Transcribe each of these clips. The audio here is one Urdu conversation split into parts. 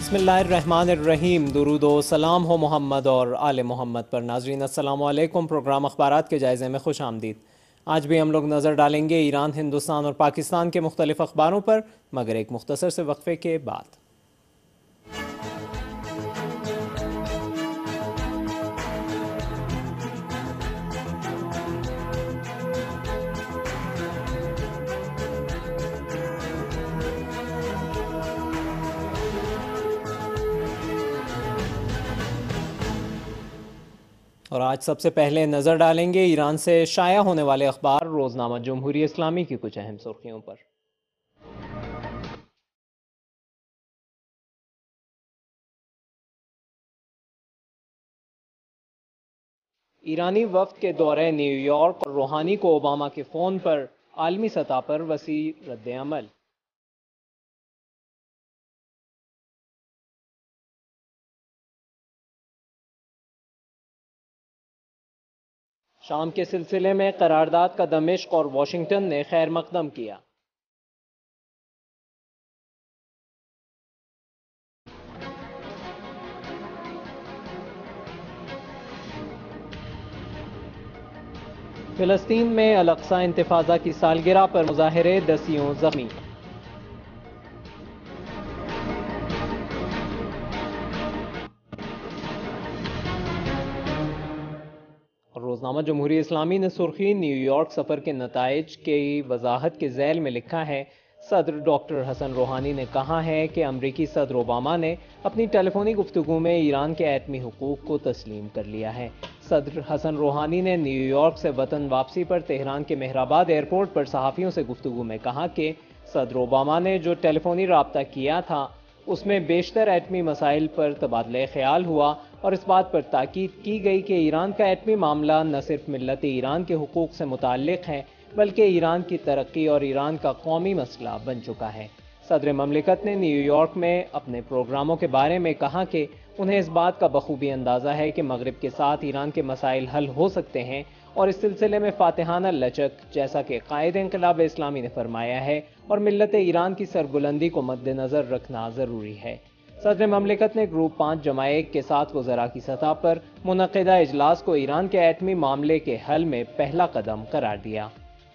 بسم اللہ الرحمن الرحیم، درود و سلام ہو محمد اور آل محمد پر۔ ناظرین السلام علیکم، پروگرام اخبارات کے جائزے میں خوش آمدید۔ آج بھی ہم لوگ نظر ڈالیں گے ایران، ہندوستان اور پاکستان کے مختلف اخباروں پر، مگر ایک مختصر سے وقفے کے بعد۔ اور آج سب سے پہلے نظر ڈالیں گے ایران سے شائع ہونے والے اخبار روزنامہ جمہوری اسلامی کی کچھ اہم سرخیوں پر۔ ایرانی وفد کے دورہ نیو یارک اور روحانی کو اوباما کے فون پر، عالمی سطح پر وسیع رد عمل۔ شام کے سلسلے میں قرارداد کا دمشق اور واشنگٹن نے خیر مقدم کیا۔ فلسطین میں الاقصی انتفاضہ کی سالگرہ پر مظاہرے، دسیوں زخمی۔ روزنامہ جمہوری اسلامی نے سرخی نیو یارک سفر کے نتائج کی وضاحت کے ذیل میں لکھا ہے، صدر ڈاکٹر حسن روحانی نے کہا ہے کہ امریکی صدر اوباما نے اپنی ٹیلی فونی گفتگو میں ایران کے ایٹمی حقوق کو تسلیم کر لیا ہے۔ صدر حسن روحانی نے نیو یارک سے وطن واپسی پر تہران کے مہرآباد ایئرپورٹ پر صحافیوں سے گفتگو میں کہا کہ صدر اوباما نے جو ٹیلی فونی رابطہ کیا تھا اس میں بیشتر ایٹمی مسائل پر تبادلہ خیال ہوا اور اس بات پر تاکید کی گئی کہ ایران کا ایٹمی معاملہ نہ صرف ملت ایران کے حقوق سے متعلق ہے بلکہ ایران کی ترقی اور ایران کا قومی مسئلہ بن چکا ہے۔ صدر مملکت نے نیو یارک میں اپنے پروگراموں کے بارے میں کہا کہ انہیں اس بات کا بخوبی اندازہ ہے کہ مغرب کے ساتھ ایران کے مسائل حل ہو سکتے ہیں اور اس سلسلے میں فاتحانہ لچک، جیسا کہ قائد انقلاب اسلامی نے فرمایا ہے، اور ملت ایران کی سربلندی کو مد نظر رکھنا ضروری ہے۔ صدر مملکت نے گروپ 5 جمع 1 کے ساتھ وزراء کی سطح پر منعقدہ اجلاس کو ایران کے ایٹمی معاملے کے حل میں پہلا قدم قرار دیا۔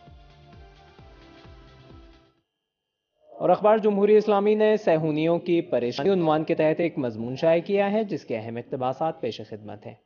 اور اخبار جمہوری اسلامی نے صہیونیوں کی پریشانی عنوان کے تحت ایک مضمون شائع کیا ہے جس کے اہم اقتباسات پیش خدمت ہیں۔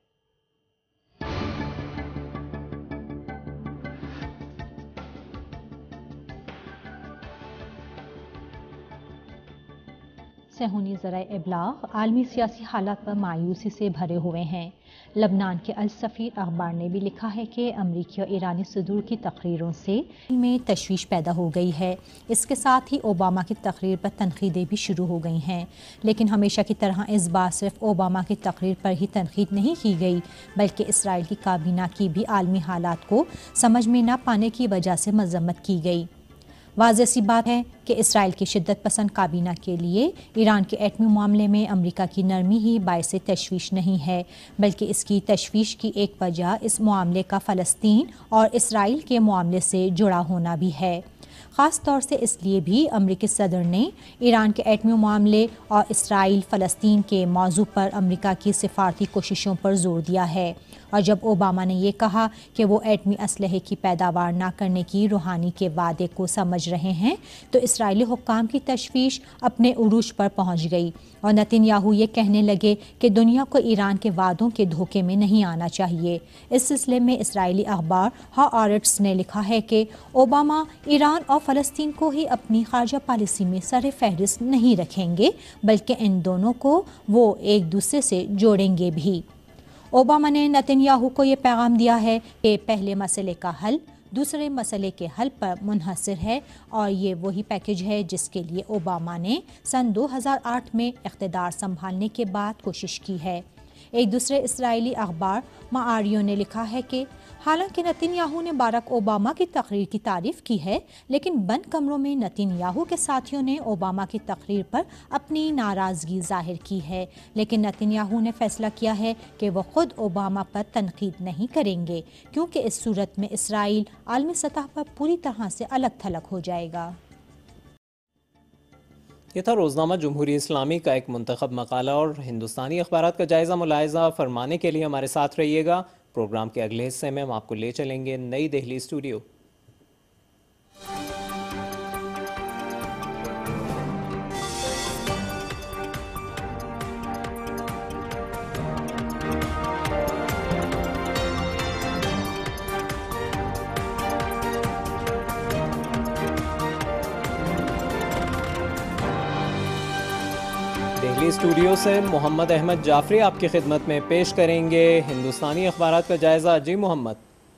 صہیونی ذرائع ابلاغ عالمی سیاسی حالات پر مایوسی سے بھرے ہوئے ہیں۔ لبنان کے السفیر اخبار نے بھی لکھا ہے کہ امریکی اور ایرانی صدور کی تقریروں سے میں تشویش پیدا ہو گئی ہے۔ اس کے ساتھ ہی اوباما کی تقریر پر تنقیدیں بھی شروع ہو گئی ہیں، لیکن ہمیشہ کی طرح اس بار صرف اوباما کی تقریر پر ہی تنقید نہیں کی گئی بلکہ اسرائیل کی کابینہ کی بھی عالمی حالات کو سمجھ میں نہ پانے کی وجہ سے مذمت کی گئی۔ واضح سی بات ہے کہ اسرائیل کی شدت پسند کابینہ کے لیے ایران کے ایٹمی معاملے میں امریکہ کی نرمی ہی باعث تشویش نہیں ہے بلکہ اس کی تشویش کی ایک وجہ اس معاملے کا فلسطین اور اسرائیل کے معاملے سے جڑا ہونا بھی ہے۔ خاص طور سے اس لیے بھی امریکی صدر نے ایران کے ایٹمی معاملے اور اسرائیل فلسطین کے موضوع پر امریکہ کی سفارتی کوششوں پر زور دیا ہے، اور جب اوباما نے یہ کہا کہ وہ ایٹمی اسلحے کی پیداوار نہ کرنے کی روحانی کے وعدے کو سمجھ رہے ہیں تو اسرائیلی حکام کی تشویش اپنے عروج پر پہنچ گئی اور نتن یاہو یہ کہنے لگے کہ دنیا کو ایران کے وعدوں کے دھوکے میں نہیں آنا چاہیے۔ اس سلسلے میں اسرائیلی اخبار ہاآرٹس نے لکھا ہے کہ اوباما ایران اور فلسطین کو ہی اپنی خارجہ پالیسی میں سر فہرست نہیں رکھیں گے بلکہ ان دونوں کو وہ ایک دوسرے سے جوڑیں گے بھی۔ اوباما نے نتن یاہو کو یہ پیغام دیا ہے کہ پہلے مسئلے کا حل دوسرے مسئلے کے حل پر منحصر ہے اور یہ وہی پیکج ہے جس کے لیے اوباما نے سن 2008 میں اقتدار سنبھالنے کے بعد کوشش کی ہے۔ ایک دوسرے اسرائیلی اخبار معاریو نے لکھا ہے کہ حالانکہ نتن یاہو نے باراک اوباما کی تقریر کی تعریف کی ہے لیکن بند کمروں میں نتن یاہو کے ساتھیوں نے اوباما کی تقریر پر اپنی ناراضگی ظاہر کی ہے، لیکن نتن یاہو نے فیصلہ کیا ہے کہ وہ خود اوباما پر تنقید نہیں کریں گے کیونکہ اس صورت میں اسرائیل عالمی سطح پر پوری طرح سے الگ تھلگ ہو جائے گا۔ یہ تھا روزنامہ جمہوری اسلامی کا ایک منتخب مقالہ، اور ہندوستانی اخبارات کا جائزہ ملاحظہ فرمانے کے لیے ہمارے ساتھ رہیے گا۔ پروگرام کے اگلے حصے میں ہم آپ کو لے چلیں گے نئی دہلی اسٹوڈیو۔ دہلی اسٹوڈیو سے محمد احمد جعفری آپ کی خدمت میں پیش کریں گے ہندوستانی اخبارات کا جائزہ۔ جی محمد۔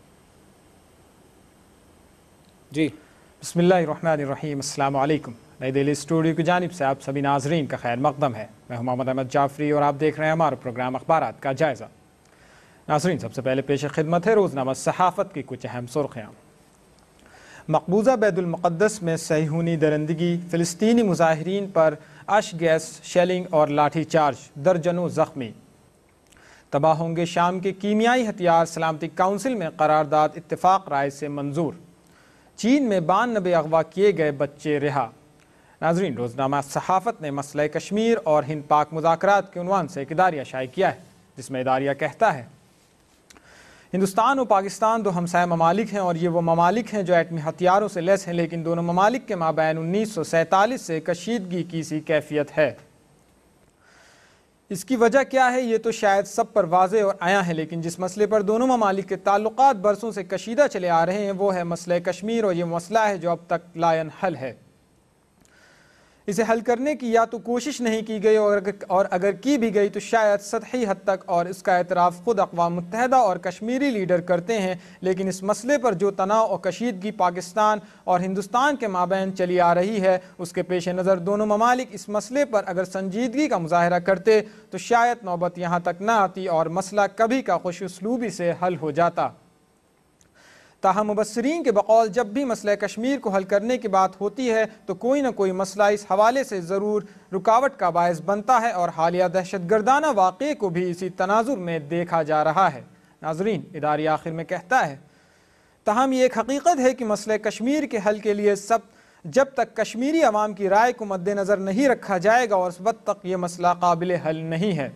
جی بسم اللہ الرحمن الرحیم، السلام علیکم۔ نئی دہلی اسٹوڈیو کی جانب سے آپ سبھی ناظرین کا خیر مقدم ہے۔ میں ہوں محمد احمد جعفری اور آپ دیکھ رہے ہیں ہمارا پروگرام اخبارات کا جائزہ۔ ناظرین، سب سے پہلے پیش خدمت ہے روزنامہ صحافت کی کچھ اہم سرخیاں۔ مقبوضہ بیت المقدس میں صہیونی درندگی، فلسطینی مظاہرین پر اشک گیس شیلنگ اور لاٹھی چارج، درجنوں زخمی۔ تباہ ہوں گے شام کے کیمیائی ہتھیار، سلامتی کونسل میں قرارداد اتفاق رائے سے منظور۔ چین میں 92 اغوا کیے گئے بچے رہا۔ ناظرین، روزنامہ صحافت نے مسئلہ کشمیر اور ہند پاک مذاکرات کے عنوان سے ایک اداریہ شائع کیا ہے، جس میں اداریہ کہتا ہے ہندوستان و پاکستان دو ہمسایہ ممالک ہیں، اور یہ وہ ممالک ہیں جو ایٹمی ہتھیاروں سے لیس ہیں، لیکن دونوں ممالک کے مابین 1947 سے کشیدگی کی سی کیفیت ہے۔ اس کی وجہ کیا ہے یہ تو شاید سب پر واضح اور عیاں ہے، لیکن جس مسئلے پر دونوں ممالک کے تعلقات برسوں سے کشیدہ چلے آ رہے ہیں وہ ہے مسئلہ کشمیر، اور یہ مسئلہ ہے جو اب تک لا ینحل ہے۔ اسے حل کرنے کی یا تو کوشش نہیں کی گئی، اور اگر کی بھی گئی تو شاید سطحی حد تک، اور اس کا اعتراف خود اقوام متحدہ اور کشمیری لیڈر کرتے ہیں، لیکن اس مسئلے پر جو تناؤ اور کشیدگی پاکستان اور ہندوستان کے مابین چلی آ رہی ہے، اس کے پیش نظر دونوں ممالک اس مسئلے پر اگر سنجیدگی کا مظاہرہ کرتے تو شاید نوبت یہاں تک نہ آتی اور مسئلہ کبھی کا خوش اسلوبی سے حل ہو جاتا۔ تاہم مبصرین کے بقول جب بھی مسئلہ کشمیر کو حل کرنے کی بات ہوتی ہے تو کوئی نہ کوئی مسئلہ اس حوالے سے ضرور رکاوٹ کا باعث بنتا ہے، اور حالیہ دہشت گردانہ واقعے کو بھی اسی تناظر میں دیکھا جا رہا ہے۔ ناظرین، اداریہ آخر میں کہتا ہے تاہم یہ ایک حقیقت ہے کہ مسئلہ کشمیر کے حل کے لیے جب تک کشمیری عوام کی رائے کو مد نظر نہیں رکھا جائے گا، اور اس وقت تک یہ مسئلہ قابل حل نہیں ہے۔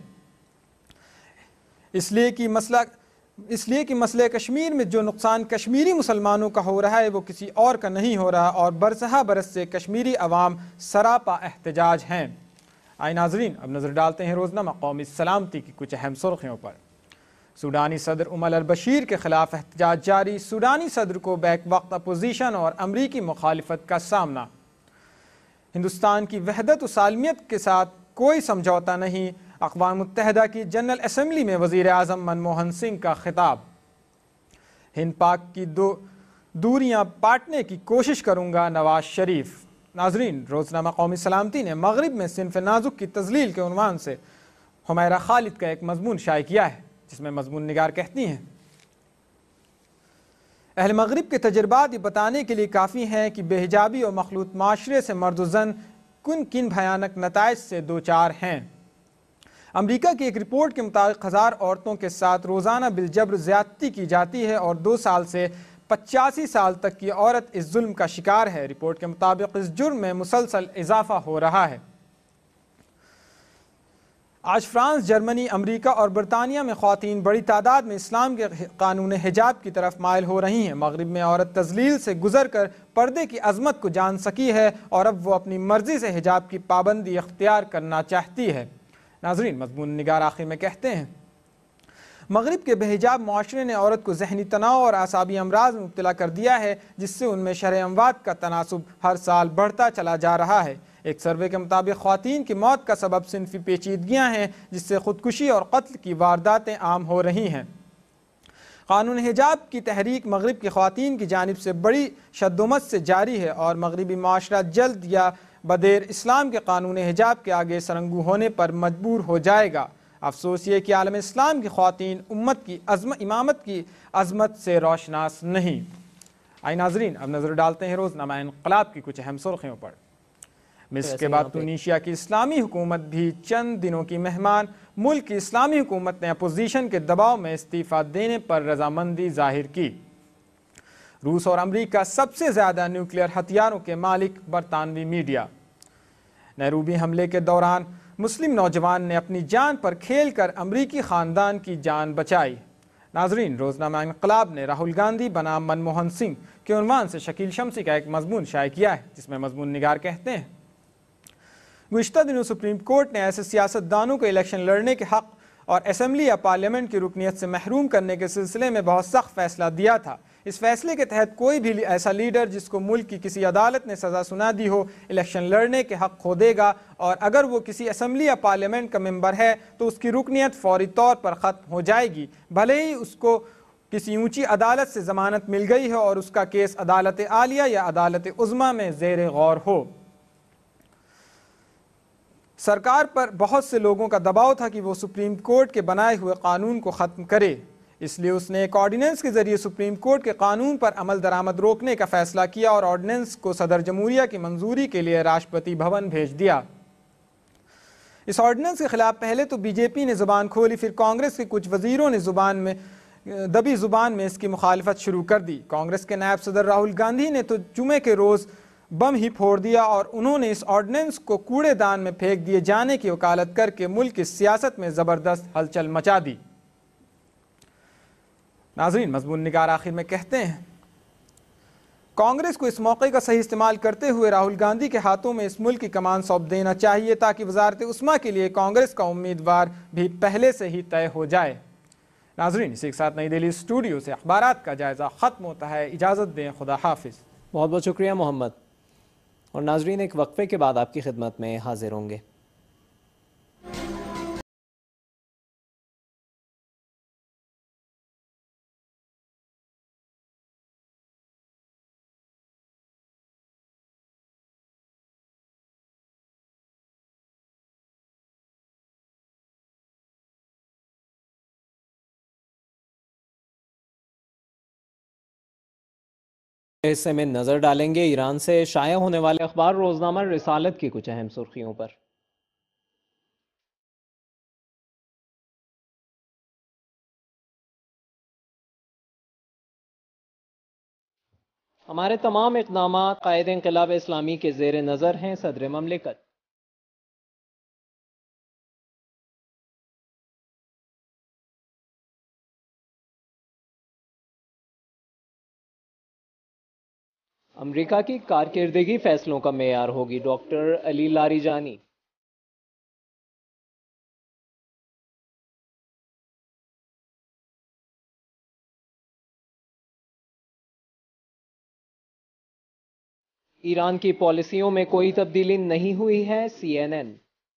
اس لیے کہ مسئلہ کشمیر میں جو نقصان کشمیری مسلمانوں کا ہو رہا ہے وہ کسی اور کا نہیں ہو رہا، اور برسہ برس سے کشمیری عوام سراپا احتجاج ہیں۔ آئے ناظرین، اب نظر ڈالتے ہیں روزنامہ قومی سلامتی کی کچھ اہم سرخیوں پر۔ سوڈانی صدر عمر البشیر کے خلاف احتجاج جاری، سوڈانی صدر کو بیک وقت اپوزیشن اور امریکی مخالفت کا سامنا۔ ہندوستان کی وحدت و سالمیت کے ساتھ کوئی سمجھوتا نہیں، اقوام متحدہ کی جنرل اسمبلی میں وزیر اعظم منموہن سنگھ کا خطاب۔ ہند پاک کی دوریاں پاٹنے کی کوشش کروں گا نواز شریف۔ ناظرین، روزنامہ قومی سلامتی نے مغرب میں صنف نازک کی تذلیل کے عنوان سے حمیرہ خالد کا ایک مضمون شائع کیا ہے، جس میں مضمون نگار کہتی ہیں اہل مغرب کے تجربات یہ بتانے کے لیے کافی ہیں کہ بے حجابی اور مخلوط معاشرے سے مرد و زن کن بھیانک نتائج سے دوچار ہیں۔ امریکہ کی ایک رپورٹ کے مطابق 1000 عورتوں کے ساتھ روزانہ بالجبر زیادتی کی جاتی ہے، اور 2 سال سے 85 سال تک کی عورت اس ظلم کا شکار ہے۔ رپورٹ کے مطابق اس جرم میں مسلسل اضافہ ہو رہا ہے۔ آج فرانس، جرمنی، امریکہ اور برطانیہ میں خواتین بڑی تعداد میں اسلام کے قانون حجاب کی طرف مائل ہو رہی ہیں۔ مغرب میں عورت تذلیل سے گزر کر پردے کی عظمت کو جان سکی ہے، اور اب وہ اپنی مرضی سے حجاب کی پابندی اختیار کرنا چاہتی ہے۔ ناظرین، مضمون نگار آخر میں کہتے ہیں مغرب کے بے حجاب معاشرے نے عورت کو ذہنی تناؤ اور اعصابی امراض میں مبتلا کر دیا ہے، جس سے ان میں شرح اموات کا تناسب ہر سال بڑھتا چلا جا رہا ہے۔ ایک سروے کے مطابق خواتین کی موت کا سبب صنفی پیچیدگیاں ہیں، جس سے خودکشی اور قتل کی وارداتیں عام ہو رہی ہیں۔ قانون حجاب کی تحریک مغرب کی خواتین کی جانب سے بڑی شدومت سے جاری ہے، اور مغربی معاشرہ جلد یا بدیر اسلام کے قانون حجاب کے آگے سرنگو ہونے پر مجبور ہو جائے گا۔ افسوس یہ کہ عالم اسلام کی خواتین امت کی امامت کی عظمت سے روشناس نہیں۔ آئے ناظرین، اب نظر ڈالتے ہیں روزنامہ انقلاب کی کچھ اہم سرخیوں پر۔ مصر کے بعد ٹونیشیا کی اسلامی حکومت بھی چند دنوں کی مہمان۔ ملک کی اسلامی حکومت نے اپوزیشن کے دباؤ میں استعفیٰ دینے پر رضامندی ظاہر کی۔ روس اور امریکہ سب سے زیادہ نیوکلیئر ہتھیاروں کے مالک، برطانوی میڈیا۔ نیروبی حملے کے دوران مسلم نوجوان نے اپنی جان پر کھیل کر امریکی خاندان کی جان بچائی۔ ناظرین، روزنامہ انقلاب نے راہل گاندھی بنام منموہن سنگھ کے عنوان سے شکیل شمسی کا ایک مضمون شائع کیا ہے، جس میں مضمون نگار کہتے ہیں: گزشتہ دنوں سپریم کورٹ نے ایسے سیاستدانوں کو الیکشن لڑنے کے حق اور اسمبلی یا پارلیمنٹ کی رکنیت سے محروم کرنے کے سلسلے میں بہت سخت فیصلہ دیا تھا۔ اس فیصلے کے تحت کوئی بھی ایسا لیڈر جس کو ملک کی کسی عدالت نے سزا سنا دی ہو، الیکشن لڑنے کے حق کھو دے گا، اور اگر وہ کسی اسمبلی یا پارلیمنٹ کا ممبر ہے تو اس کی رکنیت فوری طور پر ختم ہو جائے گی، بھلے ہی اس کو کسی اونچی عدالت سے ضمانت مل گئی ہے اور اس کا کیس عدالت عالیہ یا عدالت عظمیٰ میں زیر غور ہو۔ سرکار پر بہت سے لوگوں کا دباؤ تھا کہ وہ سپریم کورٹ کے بنائے ہوئے قانون کو ختم کرے، اس لیے اس نے ایک آرڈیننس کے ذریعے سپریم کورٹ کے قانون پر عمل درآمد روکنے کا فیصلہ کیا اور آرڈیننس کو صدر جمہوریہ کی منظوری کے لیے راشٹرپتی بھون بھیج دیا۔ اس آرڈیننس کے خلاف پہلے تو بی جے پی نے زبان کھولی، پھر کانگریس کے کچھ وزیروں نے دبی زبان میں اس کی مخالفت شروع کر دی۔ کانگریس کے نائب صدر راہل گاندھی نے تو جمعے کے روز بم ہی پھوڑ دیا اور انہوں نے اس آرڈیننس کو کوڑے دان میں پھینک دیے جانے کی وکالت کر کے ملک کی سیاست میں زبردست ہلچل مچا دی۔ ناظرین، مضمون نگار آخر میں کہتے ہیں: کانگریس کو اس موقع کا صحیح استعمال کرتے ہوئے راہل گاندھی کے ہاتھوں میں اس ملک کی کمان سونپ دینا چاہیے تاکہ وزارت عظمیٰ کے لیے کانگریس کا امیدوار بھی پہلے سے ہی طے ہو جائے۔ ناظرین، اسی کے ساتھ نئی دہلی اسٹوڈیو سے اخبارات کا جائزہ ختم ہوتا ہے۔ اجازت دیں، خدا حافظ۔ بہت بہت شکریہ محمد۔ اور ناظرین، ایک وقفے کے بعد آپ کی خدمت میں حاضر ہوں گے۔ حصے میں نظر ڈالیں گے ایران سے شائع ہونے والے اخبار روزنامہ رسالت کی کچھ اہم سرخیوں پر۔ ہمارے تمام اقدامات قائد انقلاب اسلامی کے زیر نظر ہیں: صدر مملکت۔ امریکہ کی کارکردگی فیصلوں کا معیار ہوگی: ڈاکٹر علی لاریجانی۔ ایران کی پالیسیوں میں کوئی تبدیلی نہیں ہوئی ہے: CNN۔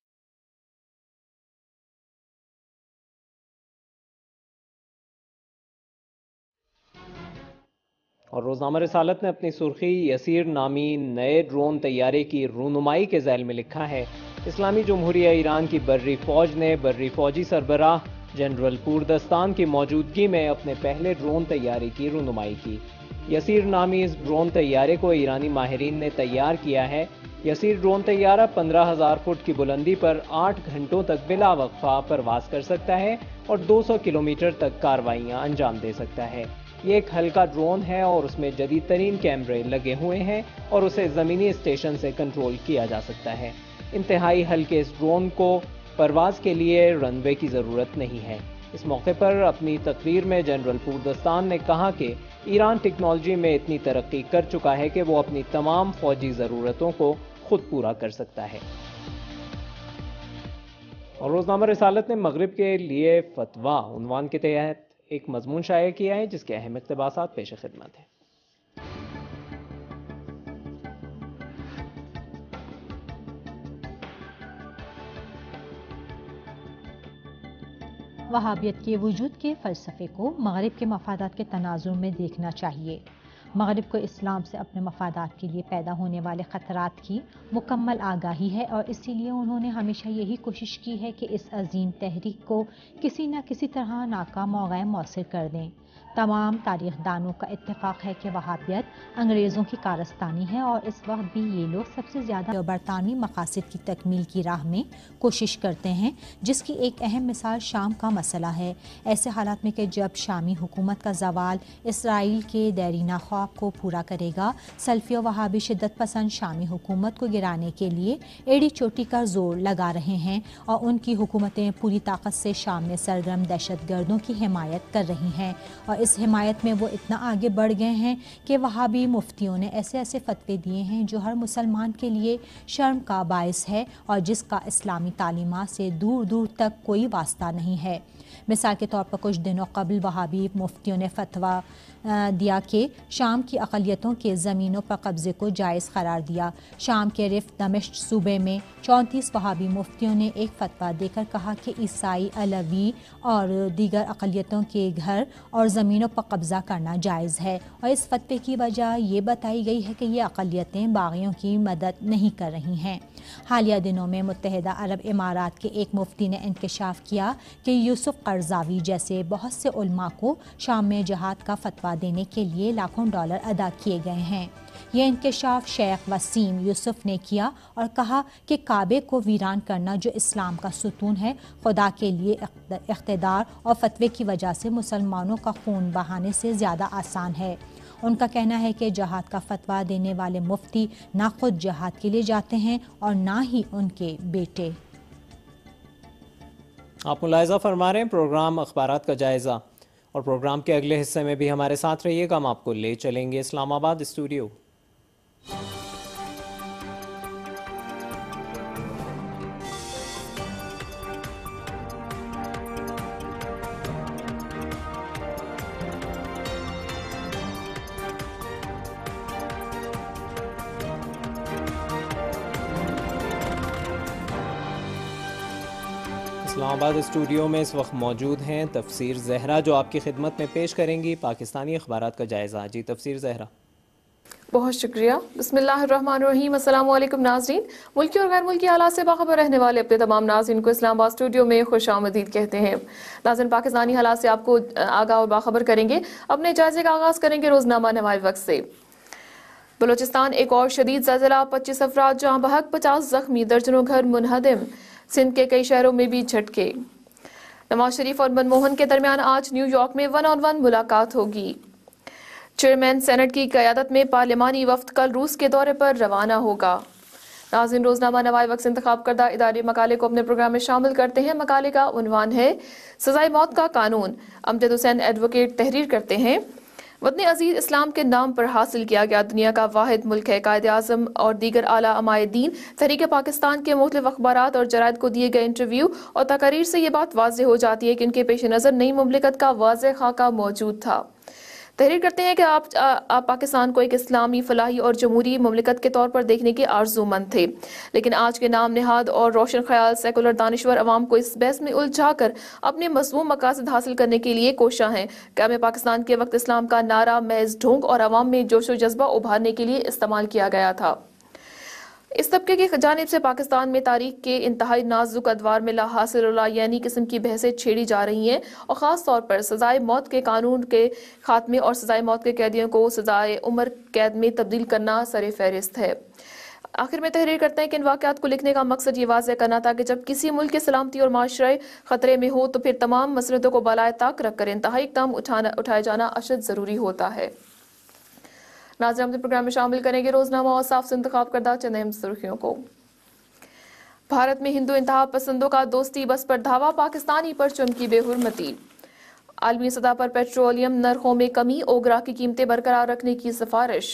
اور روزنامہ رسالت نے اپنی سرخی یسیر نامی نئے ڈرون طیارے کی رونمائی کے ذیل میں لکھا ہے: اسلامی جمہوریہ ایران کی بری فوج نے بری فوجی سربراہ جنرل پوردستان کی موجودگی میں اپنے پہلے ڈرون طیارے کی رونمائی کی۔ یسیر نامی اس ڈرون طیارے کو ایرانی ماہرین نے تیار کیا ہے۔ یسیر ڈرون طیارہ 15,000 فٹ کی بلندی پر 8 گھنٹوں تک بلا وقفہ پرواز کر سکتا ہے اور 200 کلومیٹر تک کارروائیاں انجام دے سکتا ہے۔ یہ ایک ہلکا ڈرون ہے اور اس میں جدید ترین کیمرے لگے ہوئے ہیں اور اسے زمینی اسٹیشن سے کنٹرول کیا جا سکتا ہے۔ انتہائی ہلکے اس ڈرون کو پرواز کے لیے رن وے کی ضرورت نہیں ہے۔ اس موقع پر اپنی تقریر میں جنرل پوردستان نے کہا کہ ایران ٹیکنالوجی میں اتنی ترقی کر چکا ہے کہ وہ اپنی تمام فوجی ضرورتوں کو خود پورا کر سکتا ہے۔ اور روزنامہ رسالت نے مغرب کے لیے فتویٰ عنوان کے تحت ایک مضمون شائع کیا ہے جس کے اہم اقتباسات پیش خدمت ہیں۔ وہابیت کے وجود کے فلسفے کو مغرب کے مفادات کے تناظر میں دیکھنا چاہیے۔ مغرب کو اسلام سے اپنے مفادات کے لیے پیدا ہونے والے خطرات کی مکمل آگاہی ہے اور اسی لیے انہوں نے ہمیشہ یہی کوشش کی ہے کہ اس عظیم تحریک کو کسی نہ کسی طرح ناکام و غیر مؤثر کر دیں۔ تمام تاریخ دانوں کا اتفاق ہے کہ وہابیت انگریزوں کی کارستانی ہے اور اس وقت بھی یہ لوگ سب سے زیادہ برطانوی مقاصد کی تکمیل کی راہ میں کوشش کرتے ہیں، جس کی ایک اہم مثال شام کا مسئلہ ہے۔ ایسے حالات میں کہ جب شامی حکومت کا زوال اسرائیل کے دیرینہ خواب کو پورا کرے گا، سلفی و وہابی شدت پسند شامی حکومت کو گرانے کے لیے ایڑی چوٹی کا زور لگا رہے ہیں اور ان کی حکومتیں پوری طاقت سے شام میں سرگرم دہشت گردوں کی حمایت کر رہی ہیں، اور اس حمایت میں وہ اتنا آگے بڑھ گئے ہیں کہ وہابی مفتیوں نے ایسے ایسے فتوے دیے ہیں جو ہر مسلمان کے لیے شرم کا باعث ہے اور جس کا اسلامی تعلیمات سے دور دور تک کوئی واسطہ نہیں ہے۔ مثال کے طور پر کچھ دنوں قبل وہابی مفتیوں نے فتویٰ دیا کہ شام کی اقلیتوں کے زمینوں پر قبضے کو جائز قرار دیا۔ شام کے رفت دمشق صوبے میں 34 وہابی مفتیوں نے ایک فتویٰ دے کر کہا کہ عیسائی، علوی اور دیگر اقلیتوں کے گھر اور زمینوں پر قبضہ کرنا جائز ہے، اور اس فتوے کی وجہ یہ بتائی گئی ہے کہ یہ اقلیتیں باغیوں کی مدد نہیں کر رہی ہیں۔ حالیہ دنوں میں متحدہ عرب امارات کے ایک مفتی نے انکشاف کیا کہ یوسف قرضاوی جیسے بہت سے علماء کو شام میں جہاد کا فتویٰ دینے کے لیے لاکھوں ڈالر ادا کیے گئے ہیں۔ یہ انکشاف شیخ وسیم یوسف نے کیا اور کہا کہ کعبے کو ویران کرنا جو اسلام کا ستون ہے، خدا کے لیے اقتدار اور فتوے کی وجہ سے مسلمانوں کا خون بہانے سے زیادہ آسان ہے۔ ان کا کہنا ہے کہ جہاد کا فتویٰ دینے والے مفتی نہ خود جہاد کے لیے جاتے ہیں اور نہ ہی ان کے بیٹے۔ آپ ملاحظہ فرما رہے ہیں پروگرام اخبارات کا جائزہ، اور پروگرام کے اگلے حصے میں بھی ہمارے ساتھ رہیے گا، ہم آپ کو لے چلیں گے اسلام آباد اسٹوڈیو۔ اسلام آباد اسٹوڈیو میں اس وقت موجود ہیں تفسیر زہرا، جو آپ کی خدمت میں پیش کریں گی پاکستانی اخبارات کا جائزہ۔ جی تفسیر زہرا۔ بہت شکریہ۔ بسم اللہ الرحمن الرحیم۔ السلام علیکم ناظرین۔ ملکی اور غیر ملکی حالات سے باخبر رہنے والے اپنے تمام ناظرین کو اسلام آباد اسٹوڈیو میں خوش آمدید کہتے ہیں۔ ناظرین، پاکستانی حالات سے آپ کو آگاہ اور باخبر کریں گے۔ اپنے جائزے کا آغاز کریں گے روزنامہ نوائے وقت سے۔ بلوچستان ایک اور شدید زلزلہ، 25 افراد جاں بحق، 50 زخمی، درجنوں گھر منہدم۔ سندھ کے کئی شہروں میں بھی جھٹکے۔ نواز شریف اور منموہن کے درمیان آج نیو یارک میں 1 on 1 ملاقات ہوگی۔ چیئرمین سینٹ کی قیادت میں پارلیمانی وفد کل روس کے دورے پر روانہ ہوگا۔ ناظرین، روزنامہ نوائے وقت سے انتخاب کردہ ادارے مقالے کو اپنے پروگرام میں شامل کرتے ہیں۔ مقالے کا عنوان ہے سزائے موت کا قانون۔ امجد حسین ایڈوکیٹ تحریر کرتے ہیں۔ وطن عزیز اسلام کے نام پر حاصل کیا گیا دنیا کا واحد ملک ہے۔ قائد اعظم اور دیگر اعلیٰ عمائے دین تحریک پاکستان کے مختلف اخبارات اور جرائد کو دیے گئے انٹرویو اور تقاریر سے یہ بات واضح ہو جاتی ہے کہ ان کے پیش نظر نئی مملکت کا واضح خاکہ موجود تھا۔ تحریر کرتے ہیں کہ آپ پاکستان کو ایک اسلامی، فلاحی اور جمہوری مملکت کے طور پر دیکھنے کے آرزو مند تھے، لیکن آج کے نام نہاد اور روشن خیال سیکولر دانشور عوام کو اس بحث میں الجھا کر اپنے مذموم مقاصد حاصل کرنے کے لیے کوشاں ہیں۔ قیام پاکستان کے وقت اسلام کا نعرہ محض ڈھونگ اور عوام میں جوش و جذبہ ابھارنے کے لیے استعمال کیا گیا تھا۔ اس طبقے کی جانب سے پاکستان میں تاریخ کے انتہائی نازک ادوار میں لا حاصل و لا یعنی قسم کی بحثیں چھیڑی جا رہی ہیں، اور خاص طور پر سزائے موت کے قانون کے خاتمے اور سزائے موت کے قیدیوں کو سزائے عمر قید میں تبدیل کرنا سر فہرست ہے۔ آخر میں تحریر کرتے ہیں کہ ان واقعات کو لکھنے کا مقصد یہ واضح کرنا تھا کہ جب کسی ملک کی سلامتی اور معاشرے خطرے میں ہو تو پھر تمام مسئلوں کو بالائے طاق رکھ کر انتہائی اقدام اٹھائے جانا اشد ضروری ہوتا ہے۔ ناظرین، اپنے پروگرام میں شامل کریں گے روزنامہ اوصاف سے انتخاب کردہ چند اہم سرخیوں کو۔ بھارت میں ہندو انتہا پسندوں کا دوستی بس پر دھاوا، پاکستانی پرچم کی بے حرمتی۔ عالمی سطح پر پیٹرولیم نرخوں میں کمی، اوگرا کی قیمتیں برقرار رکھنے کی سفارش۔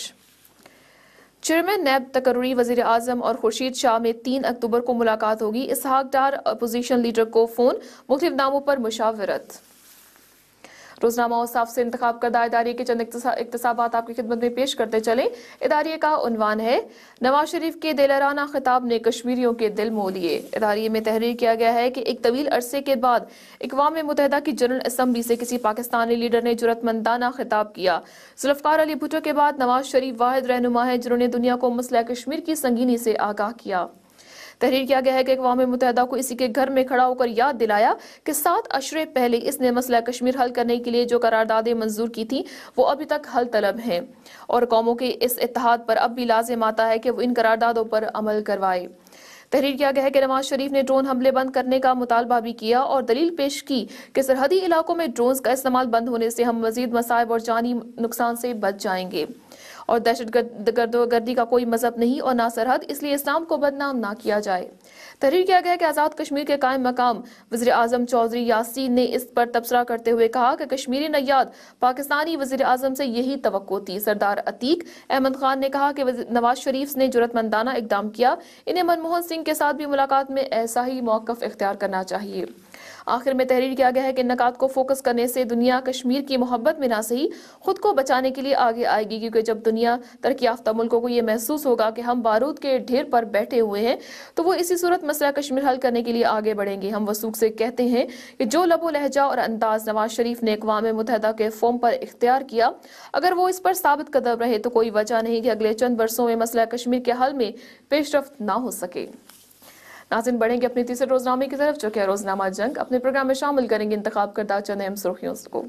چیئرمین نیب تقرری وزیر اعظم اور خورشید شاہ میں 3 اکتوبر کو ملاقات ہوگی، اسحاق ڈار اپوزیشن لیڈر کو فون، مختلف ناموں پر مشاورت۔ روزنامہ اوصاف سے انتخاب کردہ ادارے کے چند اقتصابات آپ کی خدمت میں پیش کرتے چلیں۔ ادارے کا عنوان ہے نواز شریف کے دلرانہ خطاب نے کشمیریوں کے دل مو لیے۔ ادارے میں تحریر کیا گیا ہے کہ ایک طویل عرصے کے بعد اقوام متحدہ کی جنرل اسمبلی سے کسی پاکستانی لیڈر نے جرأت مندانہ خطاب کیا۔ ذوالفقار علی بھٹو کے بعد نواز شریف واحد رہنما ہے جنہوں نے دنیا کو مسئلہ کشمیر کی سنگینی سے آگاہ کیا۔ تحریر کیا گیا ہے کہ اقوام متحدہ کو اسی کے گھر میں کھڑا ہو کر یاد دلایا کہ 7 اشرے پہلے اس نے مسئلہ کشمیر حل کرنے کے لیے جو قراردادیں منظور کی تھیں وہ ابھی تک حل طلب ہیں اور قوموں کے اس اتحاد پر اب بھی لازم آتا ہے کہ وہ ان قراردادوں پر عمل کروائے۔ تحریر کیا گیا ہے کہ نواز شریف نے ڈرون حملے بند کرنے کا مطالبہ بھی کیا اور دلیل پیش کی کہ سرحدی علاقوں میں ڈرونز کا استعمال بند ہونے سے ہم مزید مصائب اور جانی نقصان سے بچ جائیں گے اور دہشت گردی کا کوئی مذہب نہیں اور نہ سرحد، اس لیے اسلام کو بدنام نہ کیا جائے۔ تحریر کیا گیا کہ آزاد کشمیر کے قائم مقام وزیر اعظم چودھری یاسین نے اس پر تبصرہ کرتے ہوئے کہا کہ کشمیری نیاد پاکستانی وزیر اعظم سے یہی توقع تھی۔ سردار عتیق احمد خان نے کہا کہ نواز شریف نے جرأت مندانہ اقدام کیا، انہیں منموہن سنگھ کے ساتھ بھی ملاقات میں ایسا ہی موقف اختیار کرنا چاہیے۔ آخر میں تحریر کیا گیا ہے کہ نکات کو فوکس کرنے سے دنیا کشمیر کی محبت میں نہ صحیح خود کو بچانے کے لیے آگے آئے گی، کیونکہ جب دنیا ترقی یافتہ ملکوں کو یہ محسوس ہوگا کہ ہم بارود کے ڈھیر پر بیٹھے ہوئے ہیں تو وہ اسی صورت مسئلہ کشمیر حل کرنے کے لیے آگے بڑھیں گے۔ ہم وثوق سے کہتے ہیں کہ جو لب و لہجہ اور انداز نواز شریف نے اقوام متحدہ کے فورم پر اختیار کیا، اگر وہ اس پر ثابت قدم رہے تو کوئی وجہ نہیں کہ اگلے چند برسوں میں مسئلہ کشمیر کے حل میں پیش رفت نہ ہو سکے۔ ناظرین، بڑھیں گے اپنے تیسرے روزنامے کی طرف جو کہ روزنامہ جنگ۔ اپنے پروگرام میں شامل کریں گے انتخاب کردہ چند اہم سرخیوں کو۔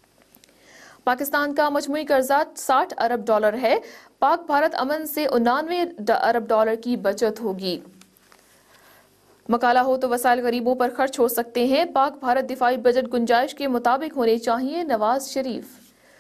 پاکستان کا مجموعی قرضہ $60 ارب ہے، پاک بھارت امن سے $99 ارب کی بچت ہوگی۔ مقالہ ہو تو وسائل غریبوں پر خرچ ہو سکتے ہیں، پاک بھارت دفاعی بجٹ گنجائش کے مطابق ہونے چاہیے، نواز شریف۔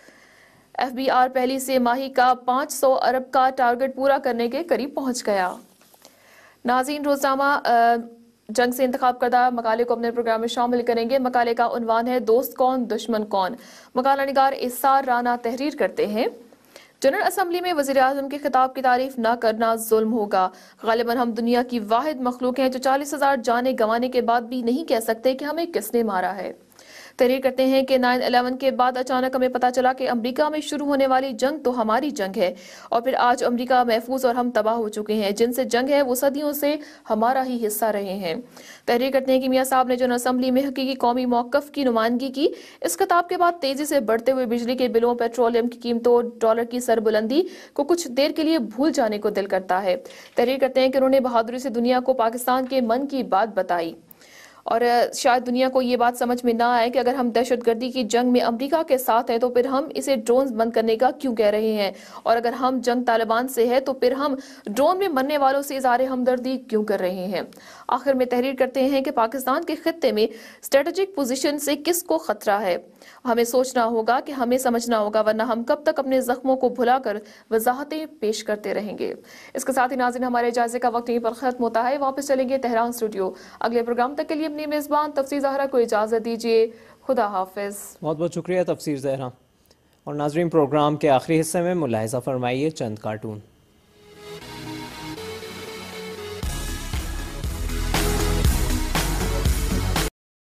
FBR پہلی سہ ماہی کا $500 ارب کا ٹارگٹ پورا کرنے کے قریب پہنچ گیا۔ ناظرین، روزنامہ جنگ سے انتخاب کردہ مقالے کو اپنے پروگرام میں شامل کریں گے۔ مقالے کا عنوان ہے دوست کون دشمن کون۔ مقالہ نگار اسار رانا تحریر کرتے ہیں، جنرل اسمبلی میں وزیر اعظم کے خطاب کی تعریف نہ کرنا ظلم ہوگا۔ غالباً ہم دنیا کی واحد مخلوق ہیں جو 40,000 جانیں گنوانے کے بعد بھی نہیں کہہ سکتے کہ ہمیں کس نے مارا ہے۔ تحریر کرتے ہیں کہ 9/11 کے بعد اچانک ہمیں پتہ چلا کہ امریکہ میں شروع ہونے والی جنگ تو ہماری جنگ ہے، اور پھر آج امریکہ محفوظ اور ہم تباہ ہو چکے ہیں۔ جن سے جنگ ہے وہ صدیوں سے ہمارا ہی حصہ رہے ہیں۔ تحریر کرتے ہیں کہ میاں صاحب نے جنرل اسمبلی میں حقیقی قومی موقف کی نمائندگی کی۔ اس خطاب کے بعد تیزی سے بڑھتے ہوئے بجلی کے بلوں، پیٹرولیم کی قیمتوں، ڈالر کی سربلندی کو کچھ دیر کے لیے بھول جانے کو دل کرتا ہے۔ تحریر کرتے ہیں کہ انہوں نے بہادری سے دنیا کو پاکستان کے من کی بات بتائی، اور شاید دنیا کو یہ بات سمجھ میں نہ آئے کہ اگر ہم دہشت گردی کی جنگ میں امریکہ کے ساتھ ہیں تو پھر ہم اسے ڈرونز بند کرنے کا کیوں کہہ رہے ہیں، اور اگر ہم جنگ طالبان سے ہے تو پھر ہم ڈرون میں مرنے والوں سے اظہار ہمدردی کیوں کر رہے ہیں۔ آخر میں تحریر کرتے ہیں کہ پاکستان کے خطے میں اسٹریٹجک پوزیشن سے کس کو خطرہ ہے، ہمیں سوچنا ہوگا کہ ہمیں سمجھنا ہوگا، ورنہ ہم کب تک اپنے زخموں کو بھلا کر وضاحتیں پیش کرتے رہیں گے۔ اس کے ساتھ ہی ناظرین، ہمارے جائزے کا وقت یہیں پر ختم ہوتا ہے۔ واپس چلیں گے تہران اسٹوڈیو۔ اگلے پروگرام تک کے لیے اپنی میزبان تفسیر زہرا کو اجازت دیجیے۔ خدا حافظ۔ بہت بہت شکریہ تفسیر زہرا۔ اور ناظرین، پروگرام کے آخری حصے میں ملاحظہ فرمائیے چند کارٹون۔